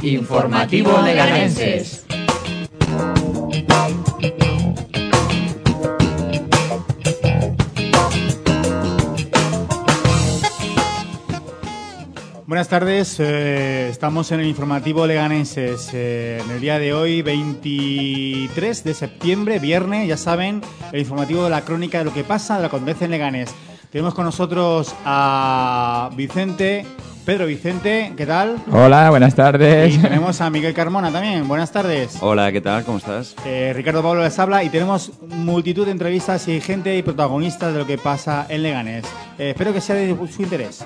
Informativo Leganenses. Buenas tardes, estamos en el Informativo Leganenses. En el día de hoy, 23 de septiembre, viernes, ya saben, el informativo de la crónica de lo que pasa, de lo que acontece en Leganés. Tenemos con nosotros a Pedro Vicente, ¿qué tal? Hola, buenas tardes. Y tenemos a Miguel Carmona también, buenas tardes. Hola, ¿qué tal? ¿Cómo estás? Ricardo Pablo les habla y tenemos multitud de entrevistas y gente y protagonistas de lo que pasa en Leganés. Espero que sea de su interés.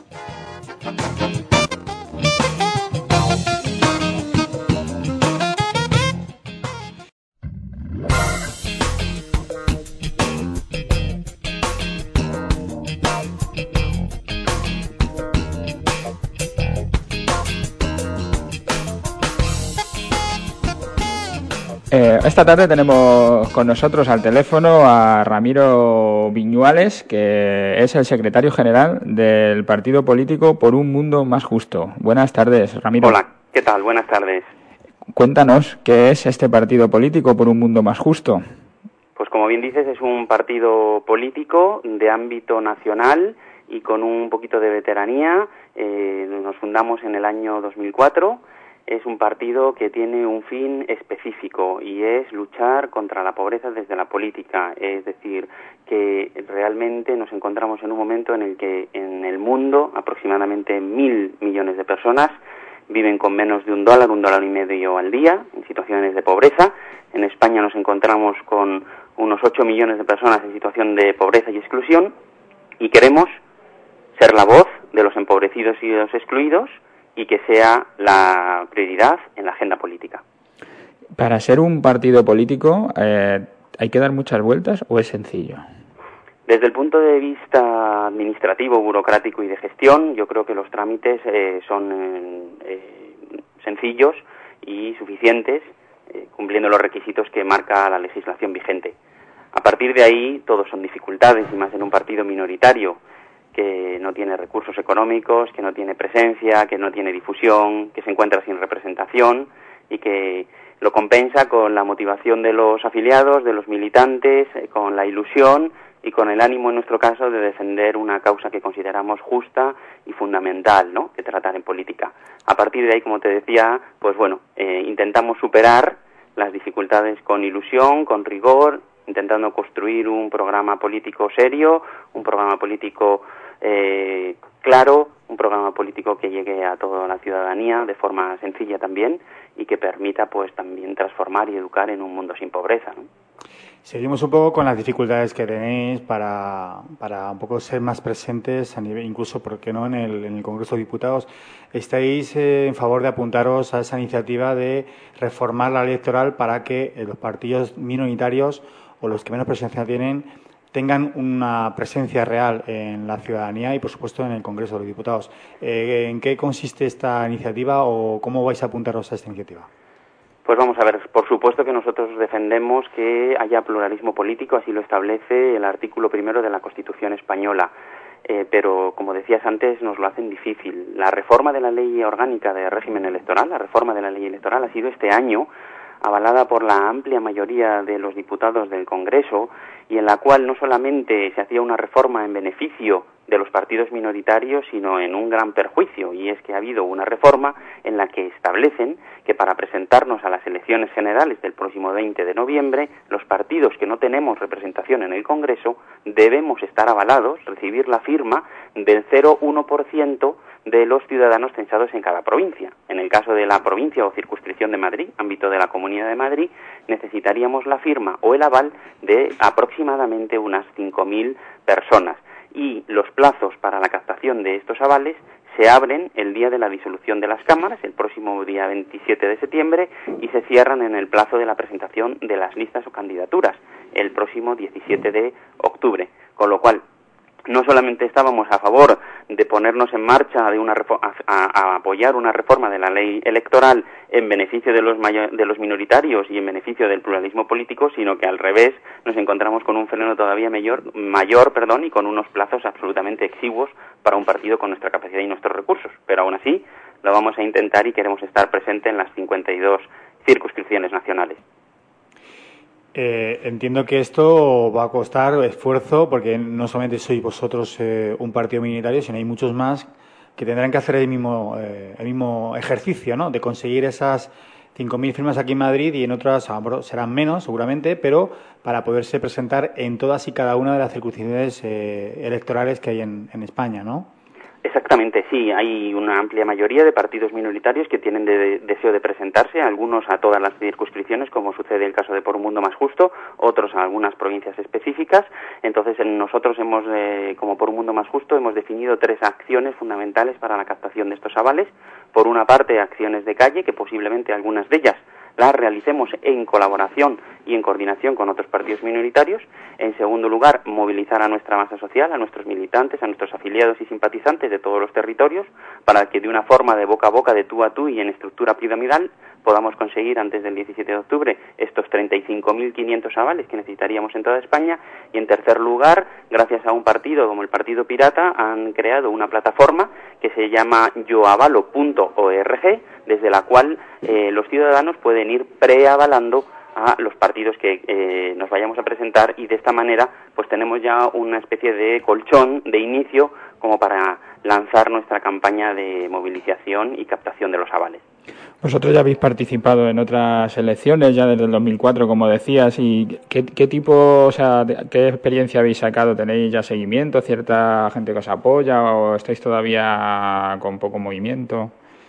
Esta tarde tenemos con nosotros al teléfono a Ramiro Viñuales, que es el secretario general del partido político Por un Mundo Más Justo. Buenas tardes, Ramiro. Hola, ¿qué tal? Buenas tardes. Cuéntanos, ¿qué es este partido político Por un Mundo Más Justo? Pues como bien dices, es un partido político de ámbito nacional y con un poquito de veteranía. Nos fundamos en el año 2004. Es un partido que tiene un fin específico y es luchar contra la pobreza desde la política. Es decir, que realmente nos encontramos en un momento en el que en el mundo aproximadamente 1.000 millones de personas viven con menos de $1.50 al día, en situaciones de pobreza. En España nos encontramos con unos 8 millones de personas en situación de pobreza y exclusión y queremos ser la voz de los empobrecidos y de los excluidos y que sea la prioridad en la agenda política. Para ser un partido político, ¿hay que dar muchas vueltas o es sencillo? Desde el punto de vista administrativo, burocrático y de gestión, yo creo que los trámites son sencillos y suficientes, cumpliendo los requisitos que marca la legislación vigente. A partir de ahí, todos son dificultades, y más en un partido minoritario, que no tiene recursos económicos, que no tiene presencia, que no tiene difusión, que se encuentra sin representación y que lo compensa con la motivación de los afiliados, de los militantes, con la ilusión y con el ánimo, en nuestro caso, de defender una causa que consideramos justa y fundamental, ¿no?, que tratar en política. A partir de ahí, como te decía, pues bueno, intentamos superar las dificultades con ilusión, con rigor, intentando construir un programa político serio, un programa político claro, un programa político que llegue a toda la ciudadanía de forma sencilla también y que permita pues también transformar y educar en un mundo sin pobreza, ¿no? Seguimos un poco con las dificultades que tenéis para un poco ser más presentes a nivel, incluso, ¿por qué no?, en el Congreso de Diputados. Estáis en favor de apuntaros a esa iniciativa de reformar la ley electoral para que los partidos minoritarios o los que menos presencia tienen tengan una presencia real en la ciudadanía y, por supuesto, en el Congreso de los Diputados. ¿En qué consiste esta iniciativa o cómo vais a apuntaros a esta iniciativa? Pues vamos a ver, por supuesto que nosotros defendemos que haya pluralismo político, así lo establece el artículo 1 de la Constitución española. Pero, como decías antes, nos lo hacen difícil. La reforma de la Ley Orgánica de Régimen Electoral, la reforma de la Ley Electoral, ha sido este año avalada por la amplia mayoría de los diputados del Congreso y en la cual no solamente se hacía una reforma en beneficio de los partidos minoritarios, sino en un gran perjuicio, y es que ha habido una reforma en la que establecen que para presentarnos a las elecciones generales del próximo 20 de noviembre, los partidos que no tenemos representación en el Congreso debemos estar avalados, recibir la firma del 0,1% de los ciudadanos censados en cada provincia. En el caso de la provincia o circunscripción de Madrid, ámbito de la Comunidad de Madrid, necesitaríamos la firma o el aval de aproximadamente unas 5.000 personas. Y los plazos para la captación de estos avales se abren el día de la disolución de las cámaras, el próximo día 27 de septiembre, y se cierran en el plazo de la presentación de las listas o candidaturas, el próximo 17 de octubre. Con lo cual, no solamente estábamos a favor de ponernos en marcha de a apoyar una reforma de la ley electoral en beneficio de los minoritarios y en beneficio del pluralismo político, sino que al revés nos encontramos con un freno todavía mayor, y con unos plazos absolutamente exiguos para un partido con nuestra capacidad y nuestros recursos. Pero aún así lo vamos a intentar y queremos estar presente en las 52 circunscripciones nacionales. Entiendo que esto va a costar esfuerzo porque no solamente sois vosotros un partido minoritario, sino hay muchos más que tendrán que hacer el mismo ejercicio, ¿no? De conseguir esas 5.000 firmas aquí en Madrid y en otras serán menos, seguramente, pero para poderse presentar en todas y cada una de las circunscripciones electorales que hay en España, ¿no? Exactamente, sí. Hay una amplia mayoría de partidos minoritarios que tienen deseo de presentarse, algunos a todas las circunscripciones, como sucede en el caso de Por un Mundo Más Justo, otros a algunas provincias específicas. Entonces, nosotros como Por un Mundo Más Justo, hemos definido 3 acciones fundamentales para la captación de estos avales. Por una parte, acciones de calle, que posiblemente algunas de ellas las realicemos en colaboración y en coordinación con otros partidos minoritarios. En segundo lugar, movilizar a nuestra masa social, a nuestros militantes, a nuestros afiliados y simpatizantes de todos los territorios, para que de una forma de boca a boca, de tú a tú y en estructura piramidal, podamos conseguir antes del 17 de octubre estos 35.500 avales que necesitaríamos en toda España. Y en tercer lugar, gracias a un partido como el Partido Pirata, han creado una plataforma que se llama yoavalo.org, desde la cual los ciudadanos pueden ir preavalando a los partidos que nos vayamos a presentar, y de esta manera pues tenemos ya una especie de colchón de inicio como para lanzar nuestra campaña de movilización y captación de los avales. Vosotros ya habéis participado en otras elecciones, ya desde el 2004, como decías, y ¿qué tipo, o sea, qué experiencia habéis sacado? ¿Tenéis ya seguimiento, cierta gente que os apoya o estáis todavía con poco movimiento?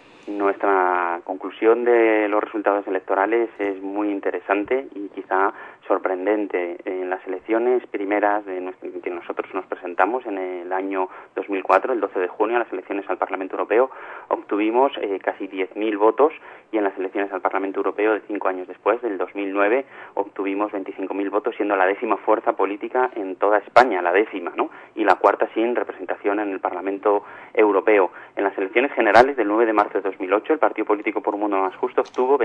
Nuestra conclusión de los resultados electorales es muy interesante y quizá sorprendente. En las elecciones primeras que nosotros nos presentamos en el año 2004, el 12 de junio, a las elecciones al Parlamento Europeo, obtuvimos casi 10.000 votos, y en las elecciones al Parlamento Europeo de 5 años después, del 2009, obtuvimos 25.000 votos, siendo la 10ª fuerza política en toda España, la 10ª, ¿no? Y la 4ª sin representación en el Parlamento Europeo. En las elecciones generales del 9 de marzo de 2008, el Partido Político Por un Mundo Más Justo obtuvo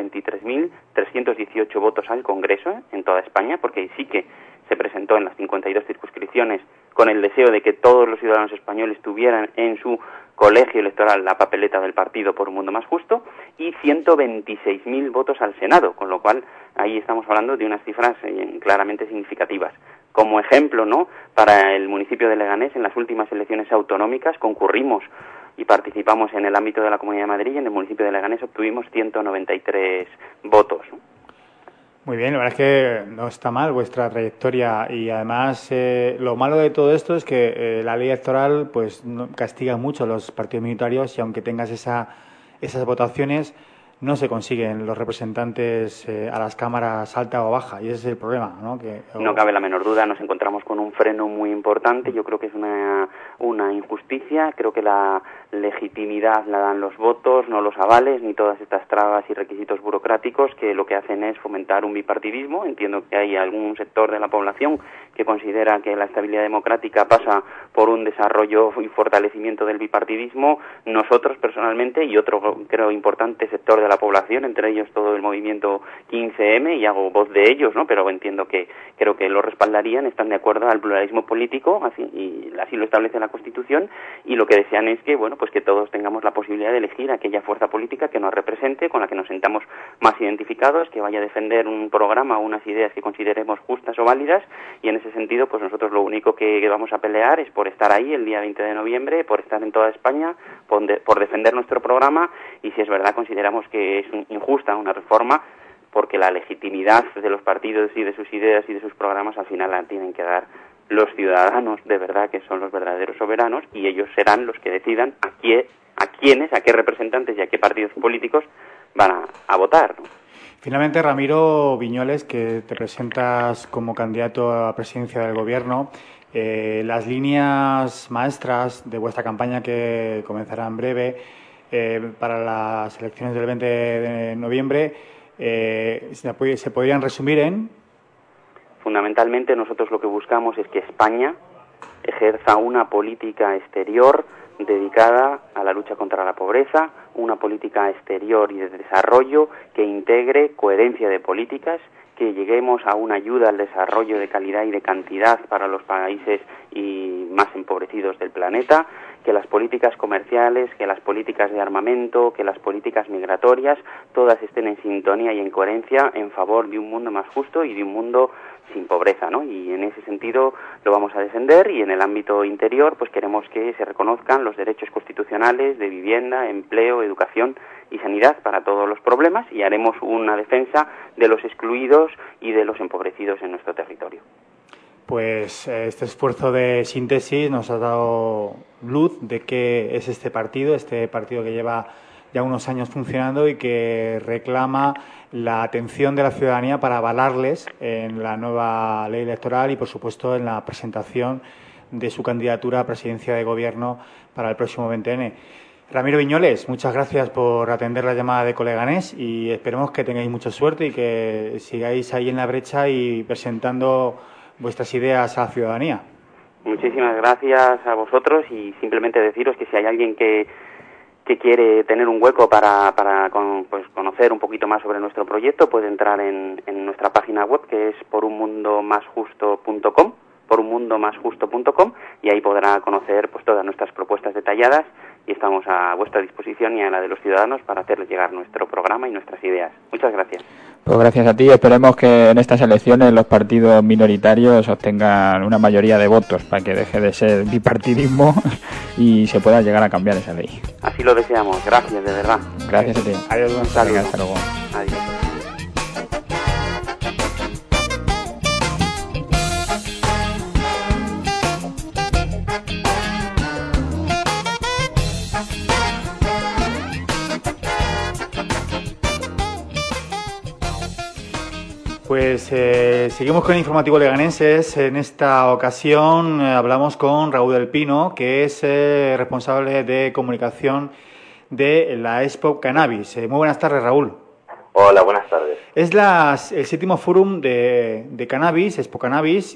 23.318 votos al Congreso en toda España, porque sí que se presentó en las 52 circunscripciones con el deseo de que todos los ciudadanos españoles tuvieran en su colegio electoral la papeleta del Partido Por un Mundo Más Justo, y 126.000 votos al Senado, con lo cual ahí estamos hablando de unas cifras claramente significativas. Como ejemplo, ¿no?, para el municipio de Leganés, en las últimas elecciones autonómicas concurrimos y participamos en el ámbito de la Comunidad de Madrid, y en el municipio de Leganés obtuvimos 193 votos, ¿no? Muy bien, la verdad es que no está mal vuestra trayectoria, y además lo malo de todo esto es que la ley electoral pues castiga mucho a los partidos minoritarios, y aunque tengas esas votaciones no se consiguen los representantes a las cámaras alta o baja, y ese es el problema, ¿no? No cabe la menor duda, nos encontramos con un freno muy importante. Yo creo que es una injusticia. Creo que la legitimidad la dan los votos, no los avales, ni todas estas trabas y requisitos burocráticos que lo que hacen es fomentar un bipartidismo. Entiendo que hay algún sector de la población que considera que la estabilidad democrática pasa por un desarrollo y fortalecimiento del bipartidismo. Nosotros, personalmente, y otro, creo, importante sector de la población, entre ellos todo el movimiento 15M, y hago voz de ellos, ¿no?, pero entiendo que creo que lo respaldarían, están de acuerdo al pluralismo político, así lo establece la Constitución, y lo que desean es que, bueno, pues que todos tengamos la posibilidad de elegir aquella fuerza política que nos represente, con la que nos sintamos más identificados, que vaya a defender un programa o unas ideas que consideremos justas o válidas. Y en ese sentido, pues nosotros lo único que vamos a pelear es por estar ahí el día 20 de noviembre, por estar en toda España, por defender nuestro programa, y si es verdad consideramos que es injusta una reforma, porque la legitimidad de los partidos y de sus ideas y de sus programas al final la tienen que dar los ciudadanos de verdad, que son los verdaderos soberanos, y ellos serán los que decidan a qué representantes y a qué partidos políticos van a votar, ¿no? Finalmente, Ramiro Viñuales, que te presentas como candidato a la presidencia del Gobierno, las líneas maestras de vuestra campaña, que comenzará en breve para las elecciones del 20 de noviembre, se podrían resumir en... Fundamentalmente, nosotros lo que buscamos es que España ejerza una política exterior dedicada a la lucha contra la pobreza, una política exterior y de desarrollo que integre coherencia de políticas, que lleguemos a una ayuda al desarrollo de calidad y de cantidad para los países y más empobrecidos del planeta, que las políticas comerciales, que las políticas de armamento, que las políticas migratorias, todas estén en sintonía y en coherencia en favor de un mundo más justo y de un mundo sin pobreza, ¿no? Y en ese sentido lo vamos a defender, y en el ámbito interior pues queremos que se reconozcan los derechos constitucionales de vivienda, empleo, educación y sanidad para todos los problemas, y haremos una defensa de los excluidos y de los empobrecidos en nuestro territorio. Pues este esfuerzo de síntesis nos ha dado luz de qué es este partido que lleva ya unos años funcionando y que reclama la atención de la ciudadanía para avalarles en la nueva ley electoral y, por supuesto, en la presentación de su candidatura a presidencia de gobierno para el próximo 20N. Ramiro Viñuales, muchas gracias por atender la llamada de Coleganés, y esperemos que tengáis mucha suerte y que sigáis ahí en la brecha y presentando vuestras ideas a la ciudadanía. Muchísimas gracias a vosotros, y simplemente deciros que si hay alguien que quiere tener un hueco para conocer un poquito más sobre nuestro proyecto, puede entrar en nuestra página web, que es porunmundomasjusto.com, y ahí podrá conocer pues todas nuestras propuestas detalladas, y estamos a vuestra disposición y a la de los ciudadanos para hacerles llegar nuestro programa y nuestras ideas. Muchas gracias. Pues gracias a ti. Esperemos que en estas elecciones los partidos minoritarios obtengan una mayoría de votos para que deje de ser bipartidismo y se pueda llegar a cambiar esa ley. Así lo deseamos. Gracias, de verdad. Gracias a ti. Adiós, Gonzalo. Hasta luego. Adiós. Pues seguimos con el informativo Leganenses. En esta ocasión hablamos con Raúl del Pino, que es responsable de comunicación de la Expo Cannabis. Muy buenas tardes, Raúl. Hola, buenas tardes. Es el 7º Fórum de Cannabis, Expo Cannabis,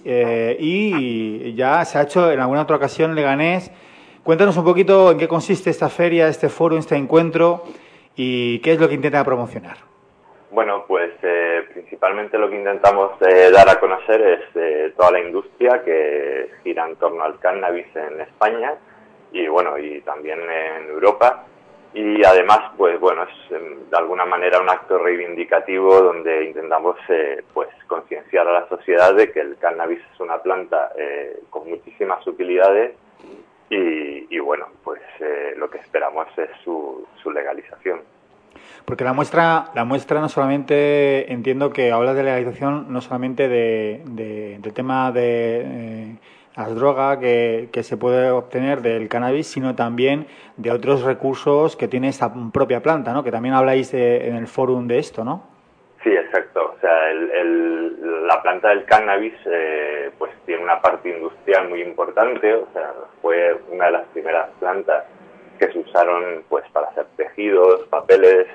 y ya se ha hecho en alguna otra ocasión en Leganés. Cuéntanos un poquito en qué consiste esta feria, este fórum, este encuentro, y qué es lo que intenta promocionar. Bueno, pues principalmente lo que intentamos dar a conocer es toda la industria que gira en torno al cannabis en España y bueno, y también en Europa. Y además, pues bueno, es de alguna manera un acto reivindicativo donde intentamos pues concienciar a la sociedad de que el cannabis es una planta con muchísimas utilidades y bueno, pues lo que esperamos es su legalización. Porque la muestra no solamente, entiendo que hablas de legalización, no solamente del tema de las drogas que se puede obtener del cannabis, sino también de otros recursos que tiene esta propia planta, ¿no? Que también habláis en el fórum de esto, ¿no? Sí, exacto. O sea, la planta del cannabis pues tiene una parte industrial muy importante. O sea, fue una de las primeras plantas que se usaron pues para hacer tejidos, papeles.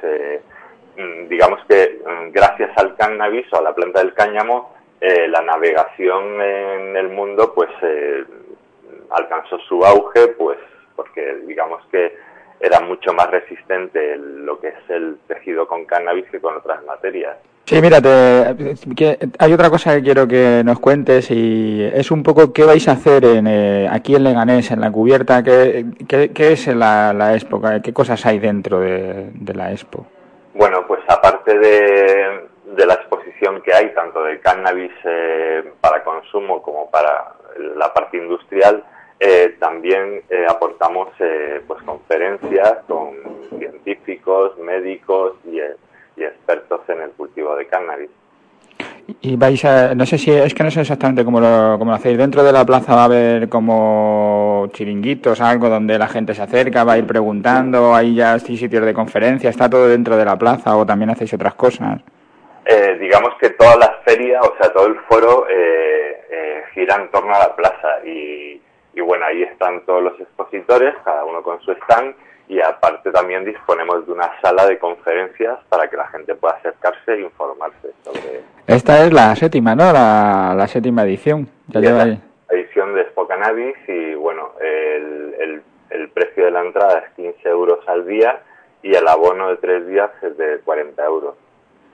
Digamos que gracias al cannabis o a la planta del cáñamo, la navegación en el mundo pues alcanzó su auge, pues porque digamos que era mucho más resistente lo que es el tejido con cannabis que con otras materias. Sí, mira, hay otra cosa que quiero que nos cuentes, y es un poco qué vais a hacer aquí en Leganés, en la cubierta. ¿Qué es la Expo? ¿Qué cosas hay dentro de la Expo? Bueno, pues aparte de la exposición que hay, tanto de cannabis para consumo como para la parte industrial, también aportamos pues conferencias con científicos, médicos y expertos en el cultivo de cannabis. Y vais a, no sé exactamente cómo lo hacéis. Dentro de la plaza va a haber como chiringuitos, algo donde la gente se acerca, va a ir preguntando, hay ya sitios de conferencia, está todo dentro de la plaza, o también hacéis otras cosas. Digamos que toda la feria, o sea, todo el foro gira en torno a la plaza y bueno, ahí están todos los expositores, cada uno con su stand. Y aparte también disponemos de una sala de conferencias para que la gente pueda acercarse e informarse sobre... Esta es la 7ª, ¿no? La 7ª edición. Ya lleva ahí. La edición de Expo Cannabis y bueno, el precio de la entrada es 15 euros al día y el abono de 3 días es de 40 euros.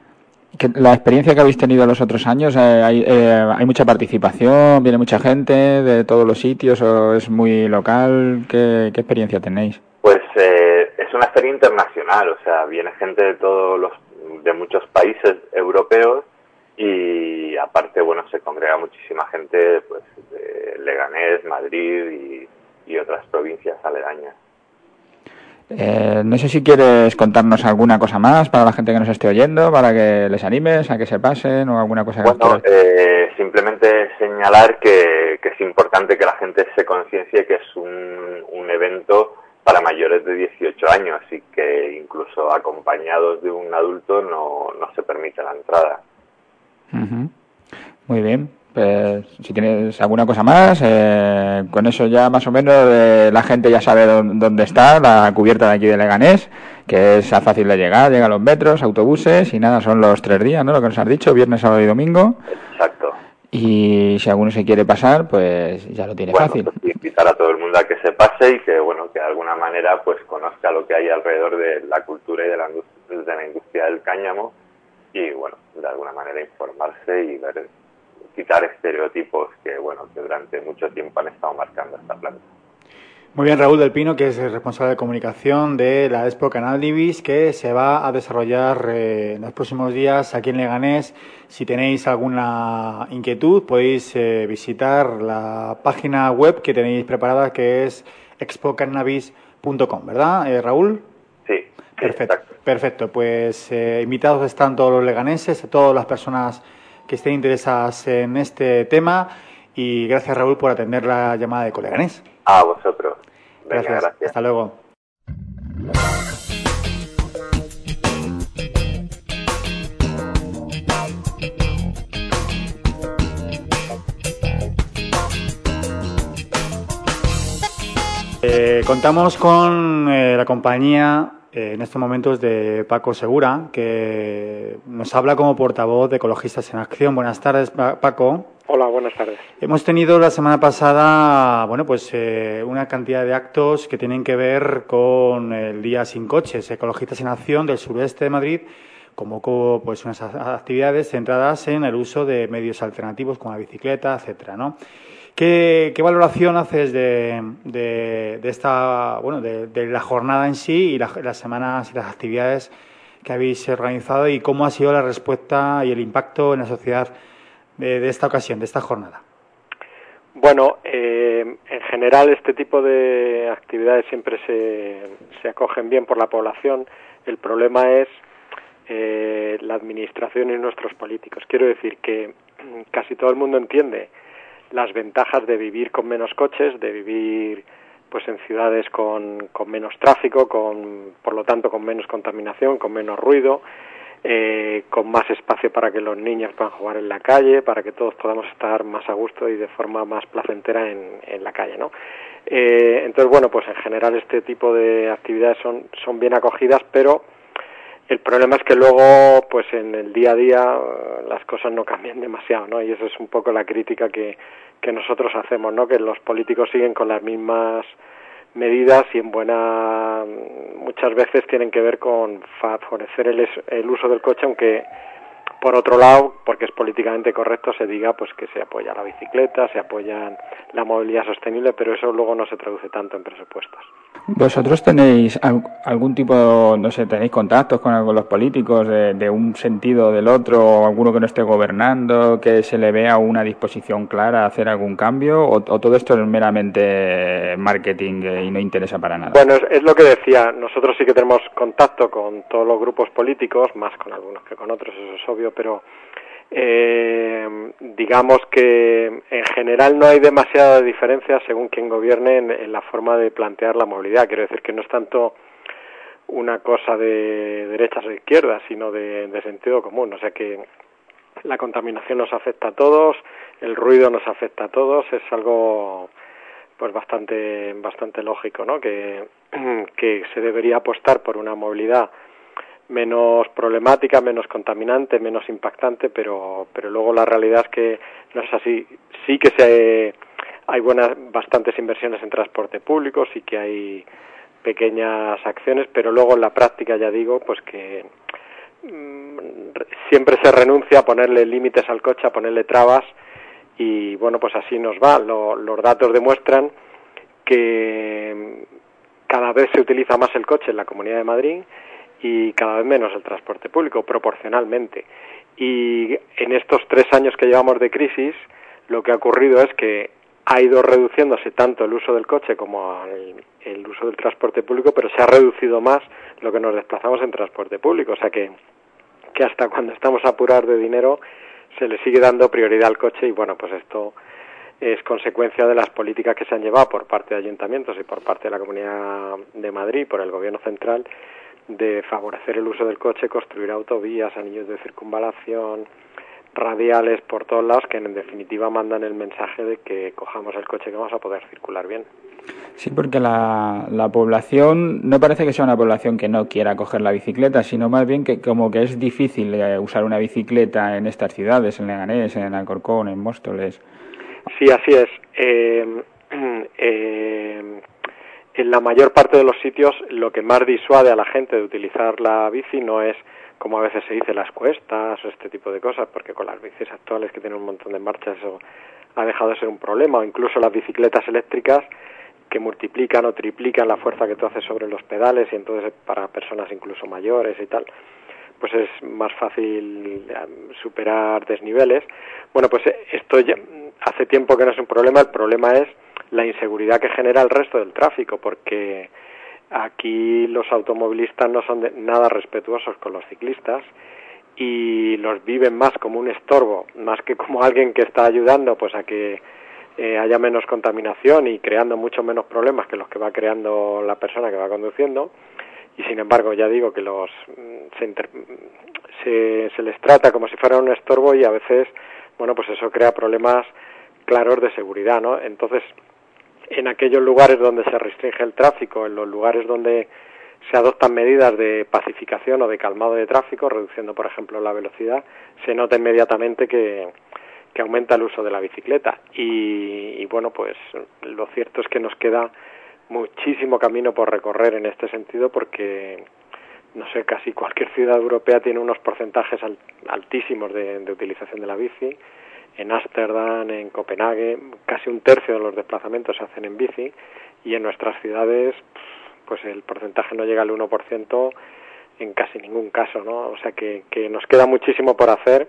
La experiencia que habéis tenido los otros años, ¿hay mucha participación? ¿Viene mucha gente de todos los sitios o es muy local? ¿Qué experiencia tenéis? Pues es una feria internacional, o sea, viene gente de muchos países europeos y aparte, bueno, se congrega muchísima gente pues de Leganés, Madrid y otras provincias aledañas. No sé si quieres contarnos alguna cosa más para la gente que nos esté oyendo, para que les animes a que se pasen o alguna cosa que Bueno, simplemente señalar que es importante que la gente se conciencie que es un evento para mayores de 18 años y que incluso acompañados de un adulto no se permite la entrada. Uh-huh. Muy bien. Pues, si tienes alguna cosa más, con eso ya más o menos la gente ya sabe dónde está la cubierta de aquí de Leganés, que es fácil de llegar, llega a los metros, autobuses y nada, son los 3 días, ¿no? Lo que nos has dicho, viernes, sábado y domingo. Exacto. Y si alguno se quiere pasar, pues ya lo tiene fácil. Pues invitar a todo el mundo a que se pase y que, bueno, que de alguna manera pues conozca lo que hay alrededor de la cultura y de la industria del cáñamo y, bueno, de alguna manera informarse y ver, quitar estereotipos que, bueno, que durante mucho tiempo han estado marcando esta planta. Muy bien, Raúl del Pino, que es el responsable de comunicación de la Expo Cannabis, que se va a desarrollar en los próximos días aquí en Leganés. Si tenéis alguna inquietud, podéis visitar la página web que tenéis preparada, que es expocannabis.com, ¿verdad, Raúl? Sí. Perfecto. Pues invitados están todos los leganeses, todas las personas que estén interesadas en este tema y gracias, Raúl, por atender la llamada de Coleganés. A vosotros. Venga, Gracias. Hasta luego. Contamos con la compañía en estos momentos de Paco Segura, que nos habla como portavoz de Ecologistas en Acción. Buenas tardes, Paco. Hola, buenas tardes. Hemos tenido la semana pasada, una cantidad de actos que tienen que ver con el Día Sin Coches. Ecologistas en Acción del suroeste de Madrid convocó pues unas actividades centradas en el uso de medios alternativos como la bicicleta, etcétera, ¿no? ¿Qué valoración haces de esta, de la jornada en sí y las semanas y las actividades que habéis organizado y cómo ha sido la respuesta y el impacto en la sociedad de esta ocasión, de esta jornada? Bueno, en general este tipo de actividades siempre se acogen bien por la población. El problema es la administración y nuestros políticos. Quiero decir que casi todo el mundo entiende las ventajas de vivir con menos coches, de vivir pues en ciudades con menos tráfico, por lo tanto con menos contaminación, con menos ruido, con más espacio para que los niños puedan jugar en la calle, para que todos podamos estar más a gusto y de forma más placentera en la calle, ¿no? Entonces, bueno, pues en general este tipo de actividades son bien acogidas, pero el problema es que luego, pues en el día a día, las cosas no cambian demasiado, ¿no? Y eso es un poco la crítica que nosotros hacemos, ¿no? Que los políticos siguen con las mismas medidas y muchas veces tienen que ver con favorecer el uso del coche, aunque por otro lado, porque es políticamente correcto, se diga pues que se apoya la bicicleta, se apoya la movilidad sostenible, pero eso luego no se traduce tanto en presupuestos. ¿Vosotros tenéis algún tipo, tenéis contactos con los políticos de un sentido o del otro, o alguno que no esté gobernando, que se le vea una disposición clara a hacer algún cambio, o todo esto es meramente marketing y no interesa para nada? Bueno, es lo que decía, nosotros sí que tenemos contacto con todos los grupos políticos, más con algunos que con otros, eso es obvio, pero digamos que en general no hay demasiada diferencia según quien gobierne en la forma de plantear la movilidad. Quiero decir que no es tanto una cosa de derechas o izquierdas, sino de sentido común. O sea que la contaminación nos afecta a todos, el ruido nos afecta a todos, es algo pues bastante lógico, ¿no? Que se debería apostar por una movilidad menos problemática, menos contaminante, menos impactante, pero luego la realidad es que no es así. Sí que hay bastantes inversiones en transporte público, sí que hay pequeñas acciones, pero luego en la práctica ya digo pues que siempre se renuncia a ponerle límites al coche, a ponerle trabas, y bueno, pues así nos va. Los datos demuestran que cada vez se utiliza más el coche en la Comunidad de Madrid y cada vez menos el transporte público, proporcionalmente. Y en estos 3 años que llevamos de crisis, lo que ha ocurrido es que ha ido reduciéndose tanto el uso del coche como el uso del transporte público, pero se ha reducido más lo que nos desplazamos en transporte público. O sea que hasta cuando estamos apurados de dinero se le sigue dando prioridad al coche, y bueno, pues esto es consecuencia de las políticas que se han llevado por parte de ayuntamientos y por parte de la Comunidad de Madrid, por el Gobierno central, de favorecer el uso del coche, construir autovías, anillos de circunvalación, radiales por todos lados, que en definitiva mandan el mensaje de que cojamos el coche, que vamos a poder circular bien. Sí, porque la población no parece que sea una población que no quiera coger la bicicleta, sino más bien que como que es difícil usar una bicicleta en estas ciudades, en Leganés, en Alcorcón, en Móstoles. Sí, así es. En la mayor parte de los sitios lo que más disuade a la gente de utilizar la bici no es, como a veces se dice, las cuestas o este tipo de cosas, porque con las bicis actuales que tienen un montón de marchas eso ha dejado de ser un problema, o incluso las bicicletas eléctricas que multiplican o triplican la fuerza que tú haces sobre los pedales, y entonces para personas incluso mayores y tal, pues es más fácil superar desniveles. Bueno, pues esto ya hace tiempo que no es un problema. El problema es la inseguridad que genera el resto del tráfico, porque aquí los automovilistas no son nada respetuosos con los ciclistas y los viven más como un estorbo, más que como alguien que está ayudando pues a que haya menos contaminación y creando mucho menos problemas que los que va creando la persona que va conduciendo. Y sin embargo, ya digo que se les trata como si fueran un estorbo, y a veces, bueno, pues eso crea problemas claros de seguridad, ¿no? Entonces, en aquellos lugares donde se restringe el tráfico, en los lugares donde se adoptan medidas de pacificación o de calmado de tráfico, reduciendo, por ejemplo, la velocidad, se nota inmediatamente que aumenta el uso de la bicicleta. Y bueno, pues lo cierto es que nos queda muchísimo camino por recorrer en este sentido, porque no sé, casi cualquier ciudad europea tiene unos porcentajes altísimos de utilización de la bici. En Ámsterdam, en Copenhague, casi 1/3 de los desplazamientos se hacen en bici, y en nuestras ciudades pues el porcentaje no llega al 1% en casi ningún caso, ¿no? O sea que nos queda muchísimo por hacer,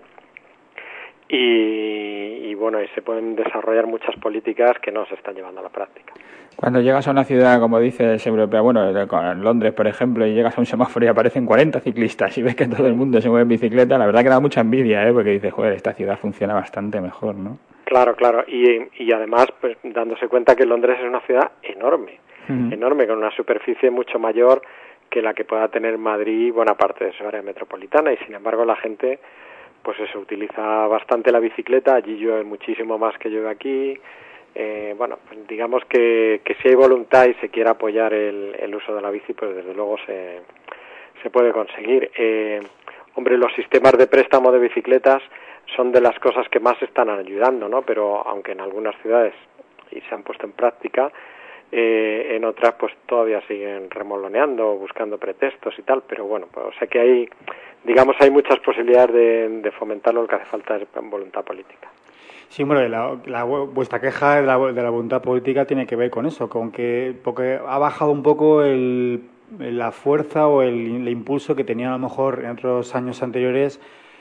y bueno, y se pueden desarrollar muchas políticas que no se están llevando a la práctica. Cuando llegas a una ciudad, como dices, europea, bueno, en Londres, por ejemplo, y llegas a un semáforo y aparecen 40 ciclistas y ves que todo el mundo se mueve en bicicleta, la verdad que da mucha envidia, porque dices, joder, esta ciudad funciona bastante mejor, ¿no? Claro, y además, pues dándose cuenta que Londres es una ciudad enorme, enorme, con una superficie mucho mayor que la que pueda tener Madrid, buena parte de su área metropolitana, y sin embargo la gente pues eso, utiliza bastante la bicicleta. Allí llueve muchísimo más que llueve aquí. Bueno, pues digamos que si hay voluntad y se quiere apoyar el uso de la bici, pues desde luego se puede conseguir. Hombre, los sistemas de préstamo de bicicletas son de las cosas que más están ayudando, ¿no? Pero aunque en algunas ciudades y se han puesto en práctica, en otras pues todavía siguen remoloneando, buscando pretextos y tal, pero bueno, pues, o sea que hay muchas posibilidades de fomentarlo. Lo que hace falta es voluntad política. Sí, bueno, vuestra queja de la voluntad política tiene que ver con eso, porque ha bajado un poco la fuerza o el impulso que tenía a lo mejor en otros años anteriores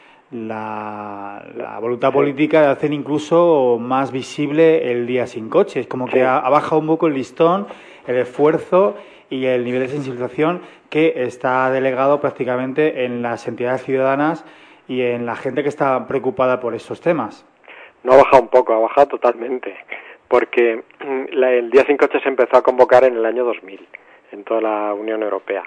la voluntad política de hacer incluso más visible el día sin coche. Es como que ha bajado un poco el listón, el esfuerzo y el nivel de sensibilización que está delegado prácticamente en las entidades ciudadanas y en la gente que está preocupada por estos temas. No ha bajado un poco, ha bajado totalmente, porque el Día Sin Coche se empezó a convocar en el año 2000 en toda la Unión Europea.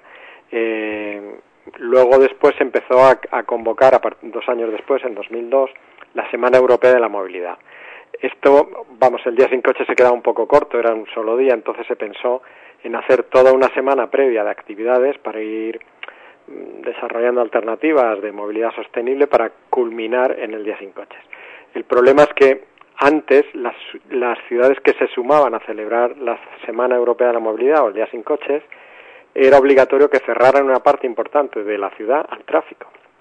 Luego después se empezó a convocar, 2 años después, en 2002, la Semana Europea de la Movilidad. Esto, el Día Sin Coche se quedaba un poco corto, era un solo día, entonces se pensó en hacer toda una semana previa de actividades para ir desarrollando alternativas de movilidad sostenible para culminar en el Día Sin Coches. El problema es que antes las ciudades que se sumaban a celebrar la Semana Europea de la Movilidad o el Día Sin Coches, era obligatorio que cerraran una parte importante de la ciudad al tráfico.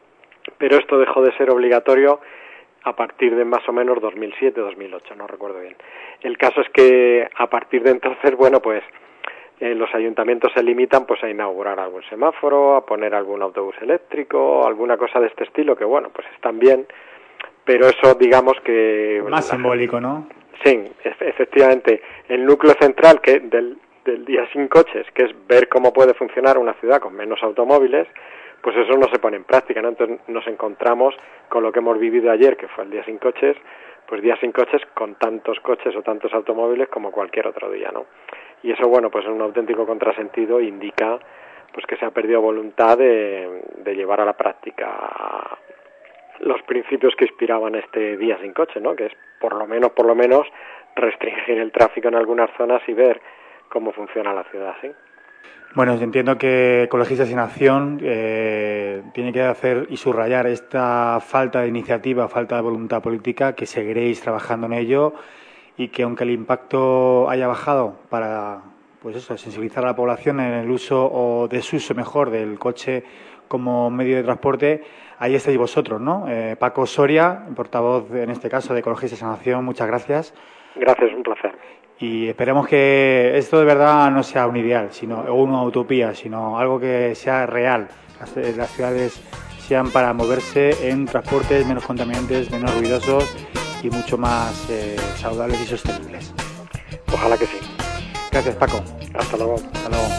pero esto dejó de ser obligatorio a partir de más o menos 2007-2008, no recuerdo bien. El caso es que a partir de entonces, bueno, pues los ayuntamientos se limitan pues a inaugurar algún semáforo, a poner algún autobús eléctrico, alguna cosa de este estilo, que bueno, pues están bien, pero eso digamos que... Más simbólico, ¿no? Sí, efectivamente. El núcleo central del Día Sin Coches, que es ver cómo puede funcionar una ciudad con menos automóviles, pues eso no se pone en práctica, ¿no? Entonces nos encontramos con lo que hemos vivido ayer, que fue el Día Sin Coches, pues Día Sin Coches con tantos coches o tantos automóviles como cualquier otro día, ¿no? Y eso, bueno, pues es un auténtico contrasentido, indica pues que se ha perdido voluntad de llevar a la práctica los principios que inspiraban este Día Sin Coche, ¿no? Que es por lo menos restringir el tráfico en algunas zonas y ver cómo funciona la ciudad, ¿sí? Bueno, yo entiendo que Ecologistas en Acción tiene que hacer y subrayar esta falta de iniciativa, falta de voluntad política, que seguiréis trabajando en ello y que aunque el impacto haya bajado para, pues eso, sensibilizar a la población en el uso o desuso mejor del coche como medio de transporte, ahí estáis vosotros, ¿no? Paco Soria, portavoz en este caso de Ecologistas en Acción, muchas gracias. Gracias, un placer. Y esperemos que esto de verdad no sea un ideal, sino una utopía, sino algo que sea real. Las ciudades sean para moverse en transportes menos contaminantes, menos ruidosos y mucho más saludables y sostenibles. Ojalá que sí. Gracias, Paco. Hasta luego. Hasta luego.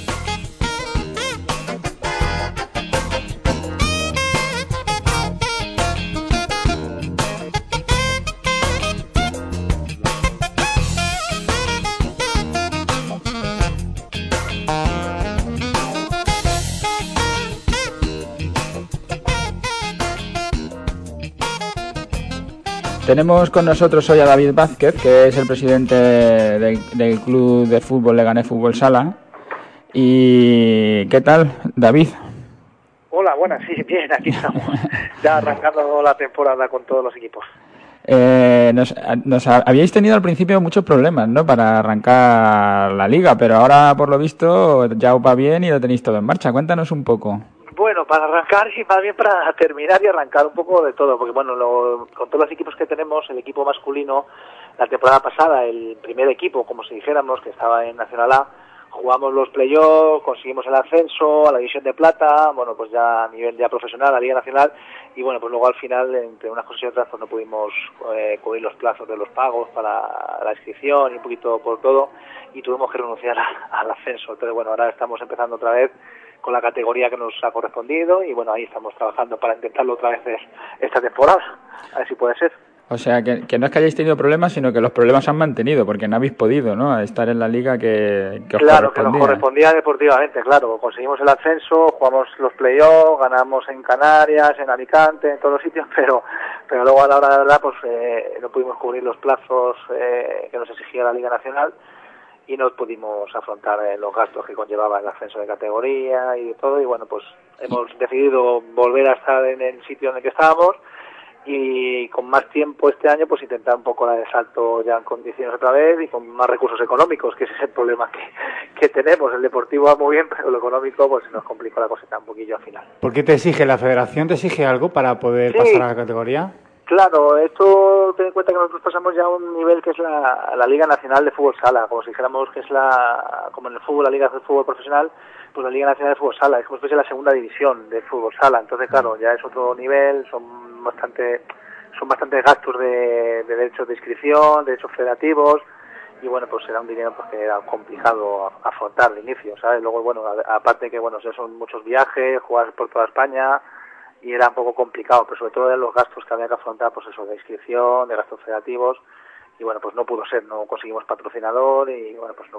Tenemos con nosotros hoy a David Vázquez, que es el presidente del Club de Fútbol Leganés Fútbol Sala. ¿Y qué tal, David? Hola, buenas, sí, bien, aquí estamos. Ya arrancando la temporada con todos los equipos. Habíais tenido al principio muchos problemas, ¿no?, para arrancar la liga, pero ahora, por lo visto, ya os va bien y lo tenéis todo en marcha. Cuéntanos un poco. Bueno, para arrancar y más bien para terminar y arrancar un poco de todo, porque bueno, con todos los equipos que tenemos, el equipo masculino, la temporada pasada, el primer equipo, como si dijéramos, que estaba en Nacional A, jugamos los playoffs, conseguimos el ascenso a la división de plata, bueno, pues ya a nivel ya profesional, a la Liga Nacional, y bueno, pues luego al final, entre unas cosas y otras, pues no pudimos cubrir los plazos de los pagos para la inscripción y un poquito por todo, y tuvimos que renunciar al ascenso. Entonces, bueno, ahora estamos empezando otra vez con la categoría que nos ha correspondido y bueno, ahí estamos trabajando para intentarlo otra vez esta temporada, a ver si puede ser. O sea, que no es que hayáis tenido problemas, sino que los problemas se han mantenido, porque no habéis podido, ¿no?, estar en la liga que os claro, que nos correspondía deportivamente, claro. Conseguimos el ascenso, jugamos los playoffs, ganamos en Canarias, en Alicante, en todos los sitios, pero luego a la hora de la verdad, pues no pudimos cubrir los plazos que nos exigía la Liga Nacional y no pudimos afrontar los gastos que conllevaba el ascenso de categoría y de todo, y bueno, pues hemos decidido volver a estar en el sitio en el que estábamos y con más tiempo este año pues intentar un poco dar el salto ya en condiciones otra vez y con más recursos económicos, que ese es el problema que tenemos. El deportivo va muy bien, pero lo económico pues nos complicó la cosita un poquillo al final. ¿Por qué te exige la federación? ¿Te exige algo para poder pasar a la categoría? Claro, esto ten en cuenta que nosotros pasamos ya a un nivel que es la Liga Nacional de Fútbol Sala, como si dijéramos que es como en el fútbol, la Liga de Fútbol Profesional, pues la Liga Nacional de Fútbol Sala, es como si fuese la segunda división de Fútbol Sala. Entonces, claro, ya es otro nivel, son bastantes gastos de derechos de inscripción, derechos federativos, y bueno, pues era un dinero pues, que era complicado afrontar de inicio, ¿sabes? Luego, bueno, aparte que, bueno, son muchos viajes, jugar por toda España, y era un poco complicado, pero sobre todo de los gastos que había que afrontar, pues eso, de inscripción, de gastos federativos, y bueno, pues no pudo ser, no conseguimos patrocinador y bueno, pues no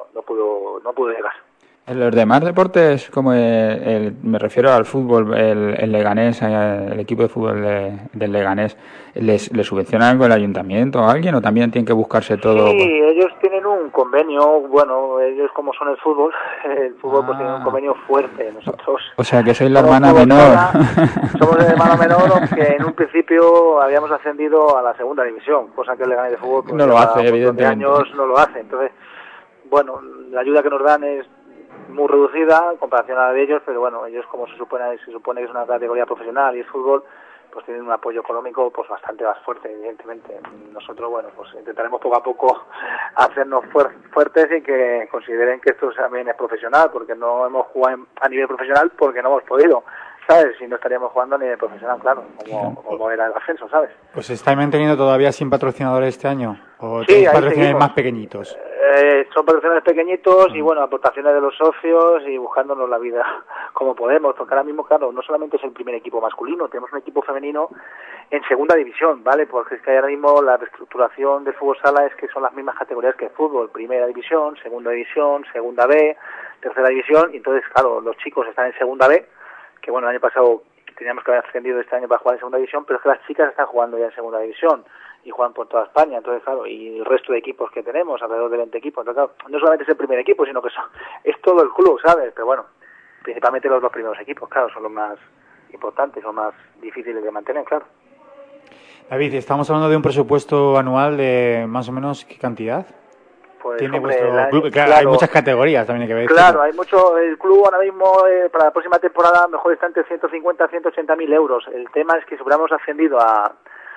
pudo llegar. En los demás deportes, como me refiero al fútbol, el Leganés, el equipo de fútbol del Leganés, ¿les subvenciona algo el ayuntamiento o alguien o también tienen que buscarse todo? Sí, ellos tienen un convenio, bueno, ellos como son el fútbol pues tiene un convenio fuerte. Nosotros, o sea que sois la hermana menor. Somos la hermana menor, aunque en un principio habíamos ascendido a la segunda división, cosa que el Leganés de fútbol pues, no lo hace, evidentemente. Años no lo hace. Entonces, bueno, la ayuda que nos dan es muy reducida en comparación a la de ellos, pero bueno, ellos como se supone que es una categoría profesional y es fútbol, pues tienen un apoyo económico pues bastante más fuerte, evidentemente. Nosotros, bueno, pues intentaremos poco a poco hacernos fuertes y que consideren que esto también es profesional, porque no hemos jugado a nivel profesional porque no hemos podido, ¿sabes? Si no estaríamos jugando a nivel profesional, claro, como era el ascenso, ¿sabes? Pues ¿estáis manteniendo todavía sin patrocinadores este año? ¿O Sí, tenéis ahí patrocinadores seguimos. más pequeñitos? Son patrocinadores pequeñitos y bueno, aportaciones de los socios y buscándonos la vida como podemos, porque ahora mismo, claro, no solamente es el primer equipo masculino, tenemos un equipo femenino en segunda división, ¿vale? Porque es que ahora mismo la reestructuración del fútbol sala es que son las mismas categorías que el fútbol, primera división, segunda B, tercera división, y entonces, claro, los chicos están en segunda B, que bueno, el año pasado teníamos que haber ascendido este año para jugar en segunda división, pero es que las chicas están jugando ya en segunda división y juegan por toda España, entonces claro, y el resto de equipos que tenemos, alrededor de 20 equipos, entonces claro, no solamente es el primer equipo, sino que es todo el club, ¿sabes? Pero bueno, principalmente los dos primeros equipos, claro, son los más importantes, son más difíciles de mantener, claro. David, estamos hablando de un presupuesto anual de más o menos ¿qué cantidad? Pues, ¿Tiene hombre, vuestro club? Claro, hay muchas categorías también que ver. Claro, hay mucho. El club ahora mismo, para la próxima temporada, mejor está entre 150 y 180.000 euros. El tema es que si hubiéramos ascendido a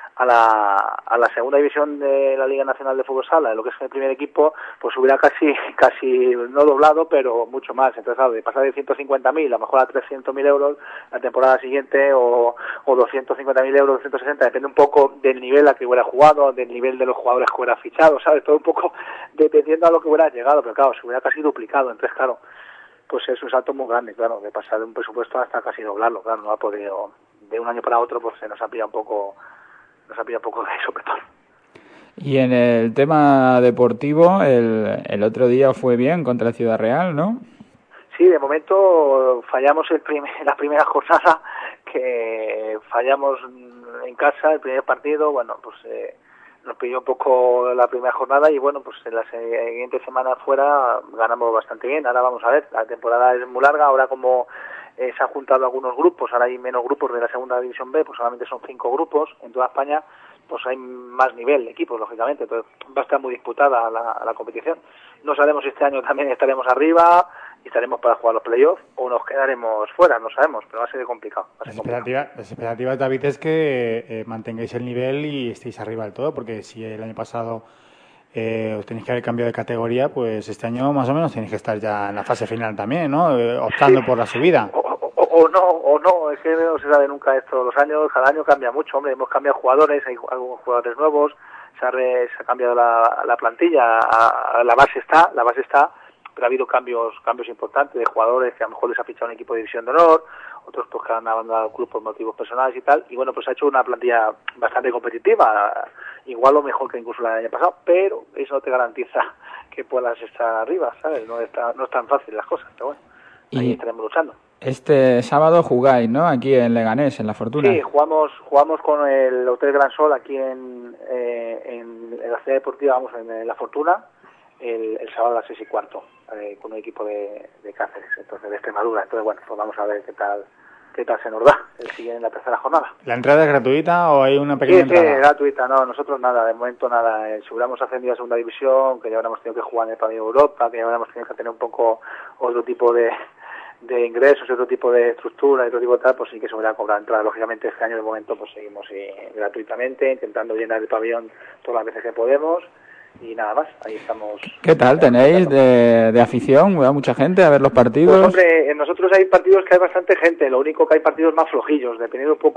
la segunda división de la Liga Nacional de Fútbol Sala, de lo que es el primer equipo, pues hubiera casi no doblado, pero mucho más. Entonces, claro, de pasar de 150.000 a lo mejor a 300.000 euros la temporada siguiente, o 250.000 euros, 260, depende un poco del nivel a que hubiera jugado, del nivel de los jugadores que hubiera fichado, ¿sabes? Todo un poco dependiendo a lo que hubiera llegado, pero claro, se hubiera casi duplicado. Entonces, claro, pues es un salto muy grande, claro, de pasar de un presupuesto hasta casi doblarlo, claro, no ha podido, de un año para otro, pues se nos ha pillado un poco de sopetón. Y en el tema deportivo, el otro día fue bien contra Ciudad Real, ¿no? Sí, de momento fallamos la primera jornada, que fallamos en casa el primer partido, bueno, pues nos pilló un poco la primera jornada y bueno, pues en la siguiente semana fuera ganamos bastante bien. Ahora vamos a ver, la temporada es muy larga, ahora como se han juntado algunos grupos, ahora hay menos grupos de la segunda división B, pues solamente son 5 grupos en toda España, pues hay más nivel de equipos, lógicamente, entonces va a estar muy disputada la competición. No sabemos si este año también estaremos arriba y estaremos para jugar los playoffs o nos quedaremos fuera, no sabemos, pero va a ser complicado. Las expectativas, David, es que mantengáis el nivel y estéis arriba del todo, porque si el año pasado os tenéis que haber cambiado de categoría, pues este año más o menos tenéis que estar ya en la fase final también, ¿no? Optando por la subida. O no, es que no se sabe nunca esto. Los años, cada año cambia mucho, hombre, hemos cambiado jugadores, hay algunos jugadores nuevos, se ha cambiado la plantilla, la base está, pero ha habido cambios importantes de jugadores que a lo mejor les ha fichado un equipo de división de honor, otros pues que han abandonado el club por motivos personales y tal, y bueno, pues ha hecho una plantilla bastante competitiva, igual o mejor que incluso la del año pasado, pero eso no te garantiza que puedas estar arriba, ¿sabes? No es tan fácil las cosas, pero bueno, ahí estaremos luchando. Este sábado jugáis, ¿no? Aquí en Leganés, en La Fortuna. Sí, jugamos con el Hotel Gran Sol aquí en la ciudad deportiva, vamos, en La Fortuna, el sábado a las 6:15, con un equipo de Cáceres, entonces de Extremadura. Entonces, bueno, pues vamos a ver qué tal se nos da en la tercera jornada. ¿La entrada es gratuita o hay una pequeña entrada? Sí, gratuita. No, nosotros nada, de momento nada. Si hubiéramos ascendido a segunda división, que ya hubiéramos tenido que jugar en el Pabellón Europa, que ya hubiéramos tenido que tener un poco otro tipo de ingresos, otro tipo de estructura, otro tipo de tal, pues sí que se hubiera cobrado entrada. Lógicamente este año de momento pues seguimos gratuitamente, intentando llenar el pabellón todas las veces que podemos y nada más, ahí estamos. ¿Qué tal tenéis de afición? ¿Va mucha gente a ver los partidos? Pues hombre, nosotros hay partidos que hay bastante gente, lo único que hay partidos más flojillos, dependiendo un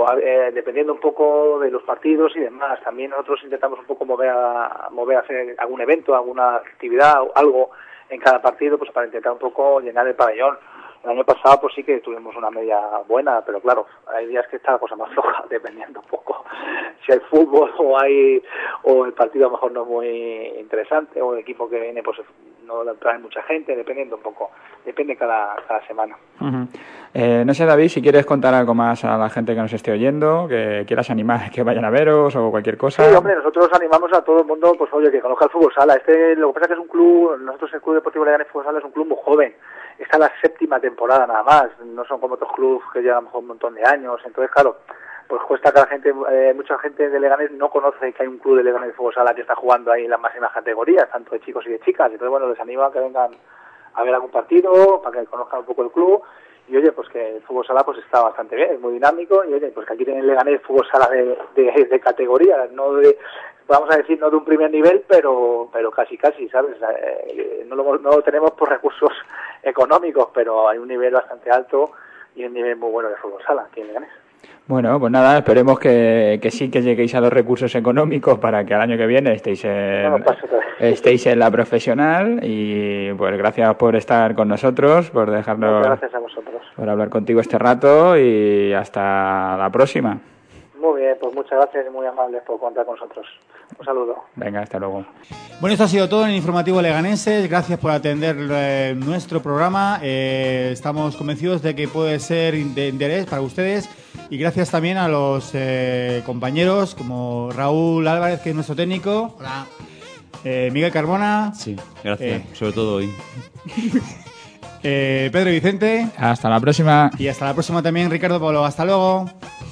poco de los partidos y demás. También nosotros intentamos un poco mover a hacer algún evento, alguna actividad, algo en cada partido, pues para intentar un poco llenar el pabellón. El año pasado pues sí que tuvimos una media buena, pero claro, hay días que está la cosa más floja, dependiendo un poco si hay fútbol o el partido a lo mejor no es muy interesante, o el equipo que viene pues no trae mucha gente, dependiendo un poco, depende cada semana. Uh-huh. No sé, David, si quieres contar algo más a la gente que nos esté oyendo, que quieras animar que vayan a veros o cualquier cosa. Sí, hombre, nosotros animamos a todo el mundo, pues oye, que conozca el fútbol sala. Lo que pasa es que es un club, nosotros el Club Deportivo Leganés Fútbol Sala es un club muy joven. Está en la 7ª temporada nada más, no son como otros clubes que llevan a lo mejor un montón de años, entonces claro, pues cuesta que mucha gente de Leganés no conoce que hay un club de Leganés de Fútbol Sala que está jugando ahí en las máximas categorías, tanto de chicos y de chicas, entonces bueno, les animo a que vengan a ver algún partido, para que conozcan un poco el club. Y oye, pues que el fútbol sala pues está bastante bien, es muy dinámico. Y oye, pues que aquí tienen Leganés fútbol sala de categoría, no de, vamos a decir, no de un primer nivel, pero casi, ¿sabes? No lo tenemos por recursos económicos, pero hay un nivel bastante alto y un nivel muy bueno de fútbol sala aquí en Leganés. Bueno, pues nada, esperemos que sí que lleguéis a los recursos económicos para que al año que viene estéis en la profesional. Y pues gracias por estar con nosotros, por dejarnos, muchas gracias a vosotros, por hablar contigo este rato, y hasta la próxima. Muy bien, pues muchas gracias y muy amables por contar con nosotros. Un saludo. Venga, hasta luego. Bueno, esto ha sido todo en el Informativo Leganenses. Gracias por atender nuestro programa. Estamos convencidos de que puede ser de interés para ustedes. Y gracias también a los compañeros como Raúl Álvarez, que es nuestro técnico. Hola. Miguel Carbona. Sí, gracias. Sobre todo hoy. Pedro y Vicente. Hasta la próxima. Y hasta la próxima también, Ricardo Polo. Hasta luego.